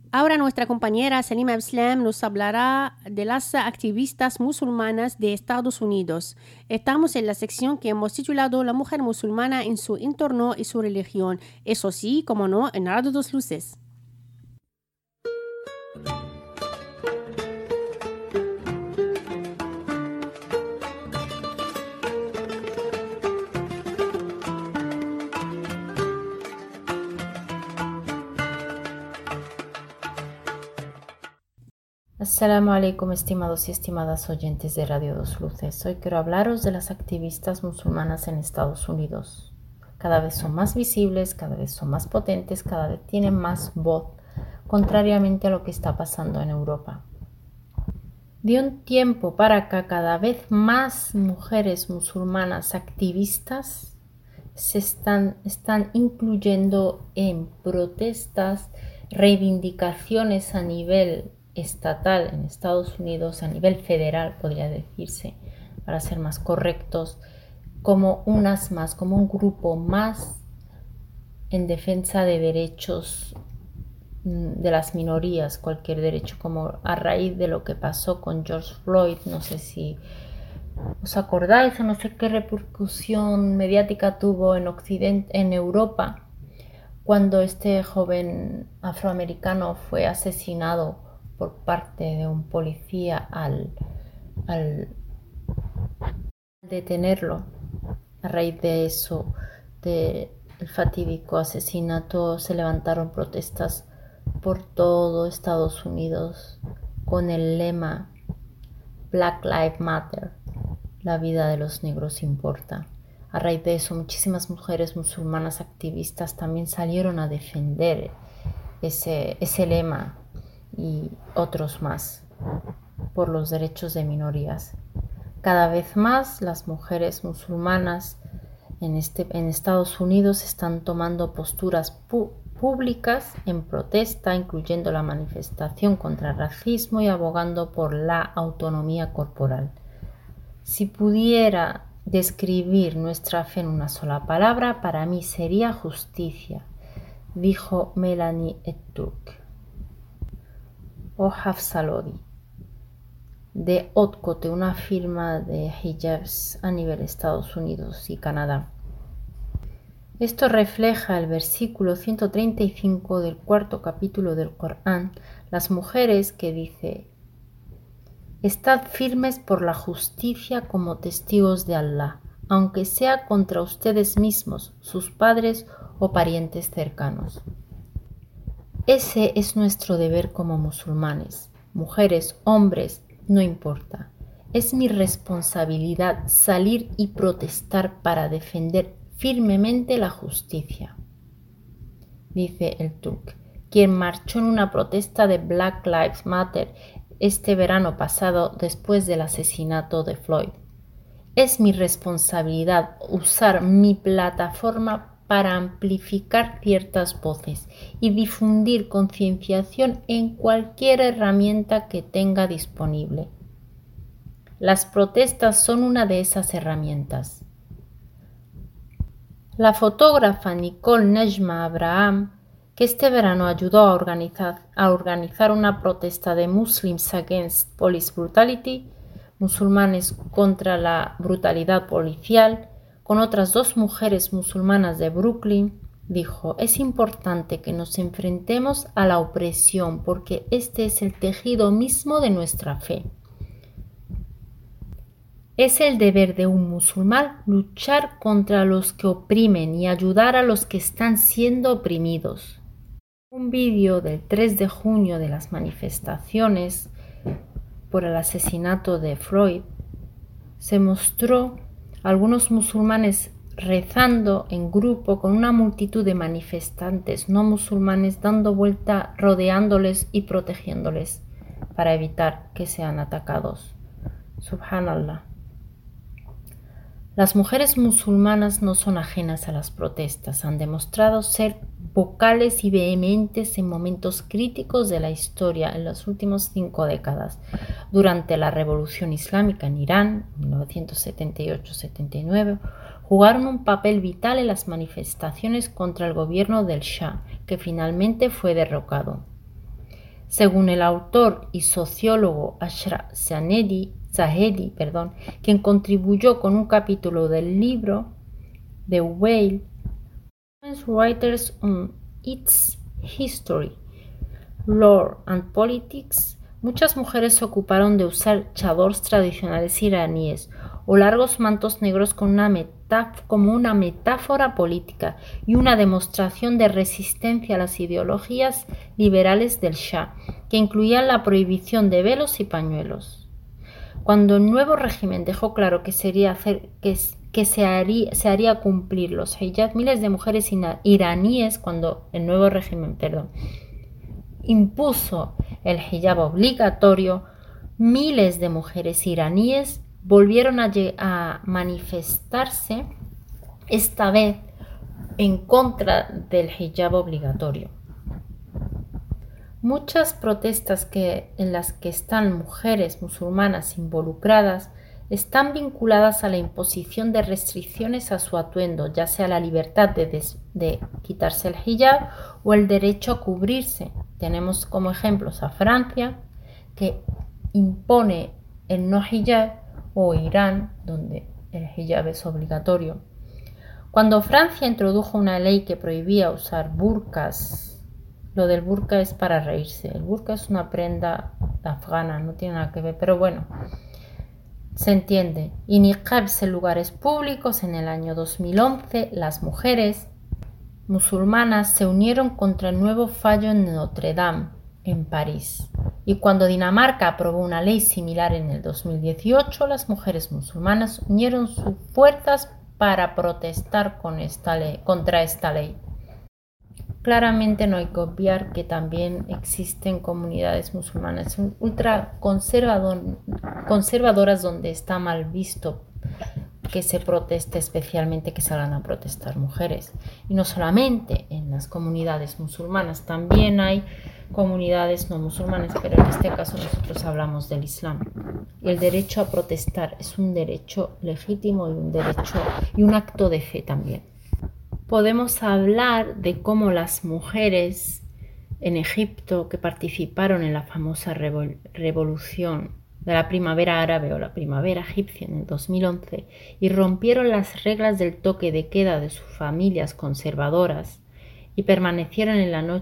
Ahora nuestra compañera Salima Abslam nos hablará de las activistas musulmanas de Estados Unidos. Estamos en la sección que hemos titulado La mujer musulmana en su entorno y su religión. Eso sí, como no, en Radio Dos Luces. Assalamu alaikum, estimados y estimadas oyentes de Radio Dos Luces. Hoy quiero hablaros de las activistas musulmanas en Estados Unidos. Cada vez son más visibles, cada vez son más potentes, cada vez tienen más voz, contrariamente a lo que está pasando en Europa. De un tiempo para acá, cada vez más mujeres musulmanas activistas se están incluyendo en protestas, reivindicaciones a nivel estatal en Estados Unidos, a nivel federal podría decirse, para ser más correctos, como un grupo más en defensa de derechos de las minorías, cualquier derecho, como a raíz de lo que pasó con George Floyd. No sé si os acordáis o no sé qué repercusión mediática tuvo en Occidente, en Europa, cuando este joven afroamericano fue asesinado por parte de un policía al detenerlo. A raíz de eso, del fatídico asesinato, se levantaron protestas por todo Estados Unidos con el lema Black Lives Matter, la vida de los negros importa. A raíz de eso, muchísimas mujeres musulmanas activistas también salieron a defender ese lema y otros más por los derechos de minorías. Cada vez más las mujeres musulmanas en Estados Unidos están tomando posturas públicas en protesta, incluyendo la manifestación contra el racismo y abogando por la autonomía corporal. Si pudiera describir nuestra fe en una sola palabra, para mí sería justicia, dijo Melanie Turk o Hafsa Lodi de Haute Couture, una firma de hijabs a nivel Estados Unidos y Canadá. Esto refleja el versículo 135 del cuarto capítulo del Corán, las mujeres, que dice: estad firmes por la justicia como testigos de Allah, aunque sea contra ustedes mismos, sus padres o parientes cercanos. Ese es nuestro deber como musulmanes, mujeres, hombres, no importa. Es mi responsabilidad salir y protestar para defender firmemente la justicia, dice el Turk, quien marchó en una protesta de Black Lives Matter este verano pasado después del asesinato de Floyd. Es mi responsabilidad usar mi plataforma para amplificar ciertas voces y difundir concienciación en cualquier herramienta que tenga disponible. Las protestas son una de esas herramientas. La fotógrafa Nicole Nejma Abraham, que este verano ayudó a organizar una protesta de Muslims Against Police Brutality, musulmanes contra la brutalidad policial, con otras 2 mujeres musulmanas de Brooklyn, dijo: es importante que nos enfrentemos a la opresión porque este es el tejido mismo de nuestra fe. Es el deber de un musulmán luchar contra los que oprimen y ayudar a los que están siendo oprimidos. Un vídeo del 3 de junio de las manifestaciones por el asesinato de Floyd se mostró a algunos musulmanes rezando en grupo con una multitud de manifestantes no musulmanes dando vuelta, rodeándoles y protegiéndoles para evitar que sean atacados. Subhanallah. Las mujeres musulmanas no son ajenas a las protestas, han demostrado ser vocales y vehementes en momentos críticos de la historia en las últimas 5 décadas. Durante la Revolución Islámica en Irán, 1978-79, jugaron un papel vital en las manifestaciones contra el gobierno del Shah, que finalmente fue derrocado. Según el autor y sociólogo Ashraf Zahedi, quien contribuyó con un capítulo del libro The Whale, Women's Writers on Its History, Lore and Politics, muchas mujeres se ocuparon de usar chadors tradicionales iraníes o largos mantos negros como una metáfora política y una demostración de resistencia a las ideologías liberales del Shah, que incluían la prohibición de velos y pañuelos. Cuando el nuevo régimen dejó claro que se haría cumplir los hijab, miles de mujeres iraníes, cuando el nuevo régimen, impuso el hijab obligatorio, miles de mujeres iraníes volvieron a manifestarse, esta vez en contra del hijab obligatorio. Muchas protestas en las que están mujeres musulmanas involucradas están vinculadas a la imposición de restricciones a su atuendo, ya sea la libertad de quitarse el hijab o el derecho a cubrirse. Tenemos como ejemplos a Francia, que impone el no hijab, o Irán, donde el hijab es obligatorio. Cuando Francia introdujo una ley que prohibía usar burkas, lo del burka es para reírse, el burka es una prenda afgana, no tiene nada que ver, pero bueno, se entiende. Y niqabs en lugares públicos, en el año 2011, las mujeres musulmanas se unieron contra el nuevo fallo en Notre Dame, en París. Y cuando Dinamarca aprobó una ley similar en el 2018, las mujeres musulmanas unieron sus fuerzas para protestar contra esta ley. Claramente no hay que obviar que también existen comunidades musulmanas ultra conservadoras donde está mal visto que se proteste, especialmente que salgan a protestar mujeres. Y no solamente en las comunidades musulmanas, también hay comunidades no musulmanas, pero en este caso nosotros hablamos del Islam. Y el derecho a protestar es un derecho legítimo y un acto de fe también. Podemos hablar de cómo las mujeres en Egipto que participaron en la famosa revolución de la primavera árabe o la primavera egipcia en el 2011 y rompieron las reglas del toque de queda de sus familias conservadoras y permanecieron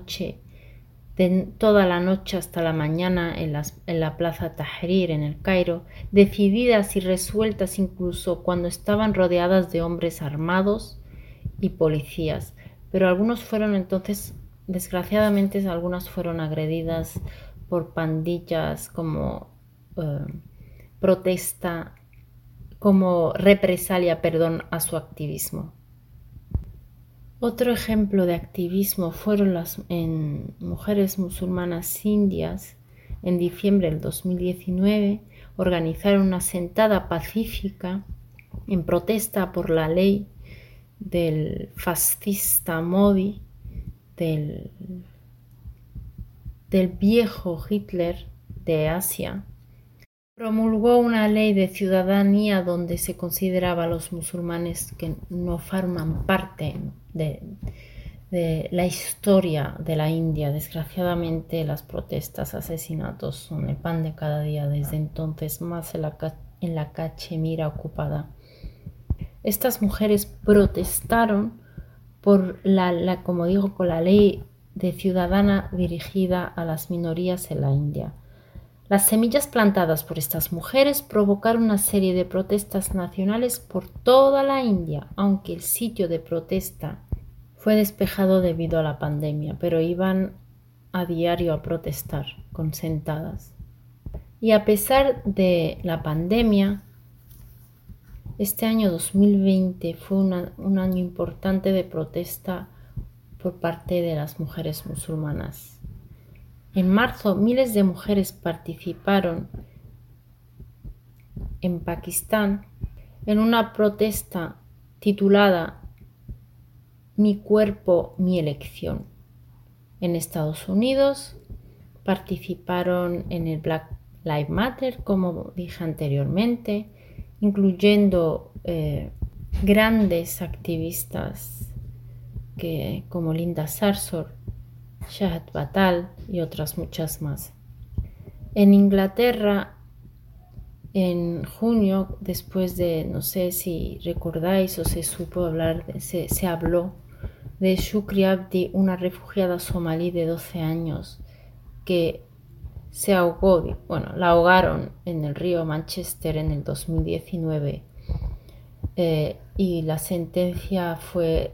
toda la noche hasta la mañana en la plaza Tahrir en el Cairo, decididas y resueltas incluso cuando estaban rodeadas de hombres armados y policías, pero desgraciadamente algunas fueron agredidas por pandillas como protesta, como represalia, a su activismo. Otro ejemplo de activismo fueron las mujeres musulmanas indias. En diciembre del 2019 organizaron una sentada pacífica en protesta por la ley del fascista Modi, del viejo Hitler de Asia. Promulgó una ley de ciudadanía donde se consideraba a los musulmanes que no forman parte de la historia de la India. Desgraciadamente, las protestas, asesinatos son el pan de cada día desde entonces, más en la Cachemira ocupada. Estas mujeres protestaron por como digo, con la ley de ciudadana dirigida a las minorías en la India. Las semillas plantadas por estas mujeres provocaron una serie de protestas nacionales por toda la India, aunque el sitio de protesta fue despejado debido a la pandemia, pero iban a diario a protestar con sentadas. Y a pesar de la pandemia, este año 2020 fue un año importante de protesta por parte de las mujeres musulmanas. En marzo, miles de mujeres participaron en Pakistán en una protesta titulada Mi cuerpo, mi elección. En Estados Unidos participaron en el Black Lives Matter, como dije anteriormente, incluyendo grandes activistas como Linda Sarsour, Shahid Batal y otras muchas más. En Inglaterra, en junio, después de, no sé si recordáis o se supo hablar, se habló de Shukri Abdi, una refugiada somalí de 12 años que se ahogó, la ahogaron en el río Manchester en el 2019 y la sentencia fue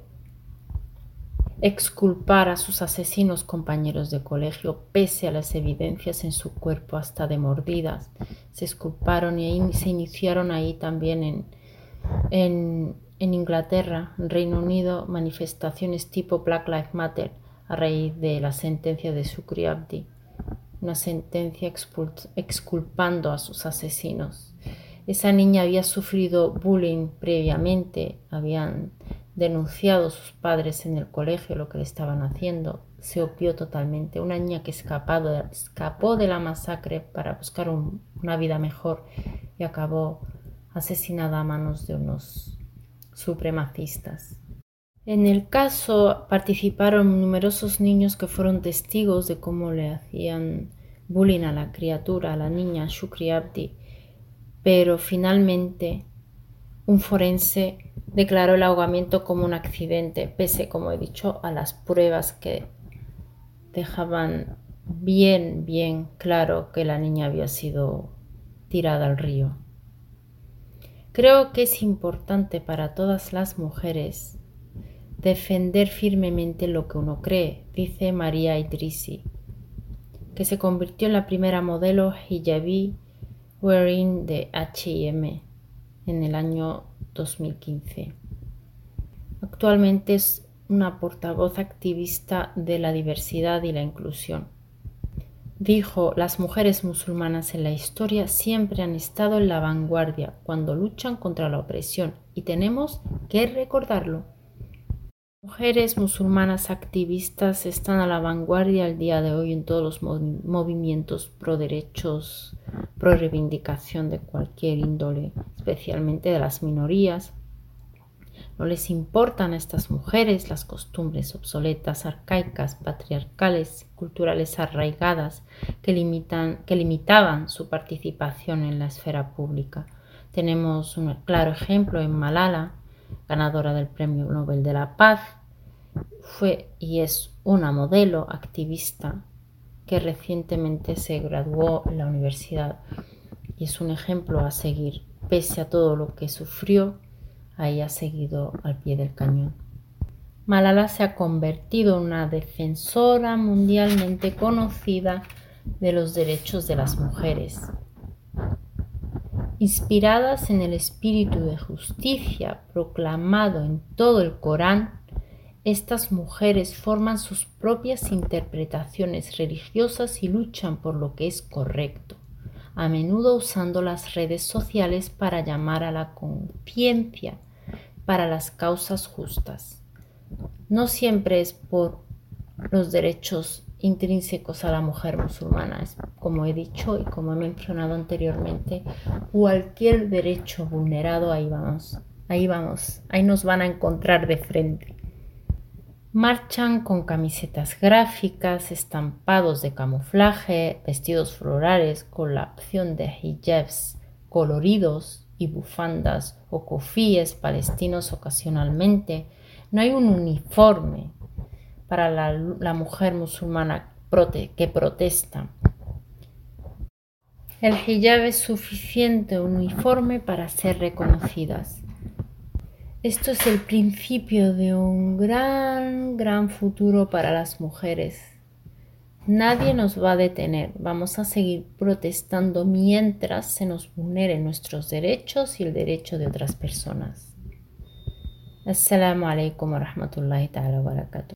exculpar a sus asesinos compañeros de colegio pese a las evidencias en su cuerpo hasta de mordidas. Se exculparon y se iniciaron ahí también en Inglaterra, en Reino Unido, manifestaciones tipo Black Lives Matter a raíz de la sentencia de Shukri Abdi, una sentencia exculpando a sus asesinos. Esa niña había sufrido bullying previamente, habían denunciado sus padres en el colegio lo que le estaban haciendo, se obvió totalmente. Una niña que escapó de la masacre para buscar una vida mejor y acabó asesinada a manos de unos supremacistas. En el caso participaron numerosos niños que fueron testigos de cómo le hacían bullying a la criatura, a la niña Shukri Abdi, pero finalmente un forense declaró el ahogamiento como un accidente, pese, como he dicho, a las pruebas que dejaban bien claro que la niña había sido tirada al río. Creo que es importante para todas las mujeres defender firmemente lo que uno cree, dice María Idrisi, que se convirtió en la primera modelo hijabi wearing de H&M en el año 2015. Actualmente es una portavoz activista de la diversidad y la inclusión. Dijo, las mujeres musulmanas en la historia siempre han estado en la vanguardia cuando luchan contra la opresión y tenemos que recordarlo. Mujeres musulmanas activistas están a la vanguardia al día de hoy en todos los movimientos pro derechos, pro reivindicación de cualquier índole, especialmente de las minorías. No les importan a estas mujeres las costumbres obsoletas, arcaicas, patriarcales, culturales arraigadas que limitaban su participación en la esfera pública. Tenemos un claro ejemplo en Malala, ganadora del Premio Nobel de la Paz. Fue y es una modelo activista que recientemente se graduó en la universidad y es un ejemplo a seguir. Pese a todo lo que sufrió, ahí ha seguido al pie del cañón. Malala se ha convertido en una defensora mundialmente conocida de los derechos de las mujeres. Inspiradas en el espíritu de justicia proclamado en todo el Corán, estas mujeres forman sus propias interpretaciones religiosas y luchan por lo que es correcto, a menudo usando las redes sociales para llamar a la conciencia para las causas justas. No siempre es por los derechos intrínsecos a la mujer musulmana, es, como he dicho y como he mencionado anteriormente, cualquier derecho vulnerado, ahí nos van a encontrar de frente. Marchan con camisetas gráficas, estampados de camuflaje, vestidos florales con la opción de hijabs coloridos y bufandas o kofíes palestinos ocasionalmente. No hay un uniforme para la mujer musulmana que protesta. El hijab es suficiente uniforme para ser reconocidas. Esto es el principio de un gran futuro para las mujeres. Nadie nos va a detener. Vamos a seguir protestando mientras se nos vulneren nuestros derechos y el derecho de otras personas. Assalamu alaikum wa rahmatullahi ta'ala wa barakatuh.